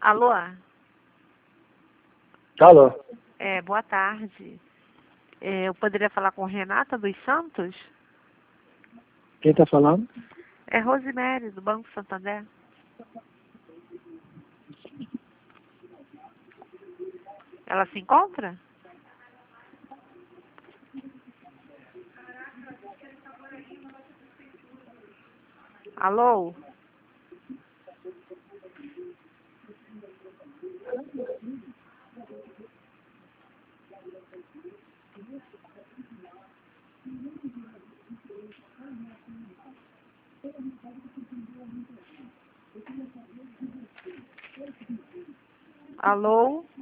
Alô? Alô? Boa tarde. Eu poderia falar com Renata dos Santos? Quem está falando? É Rosemary, do Banco Santander. Ela se encontra? Alô? Alô?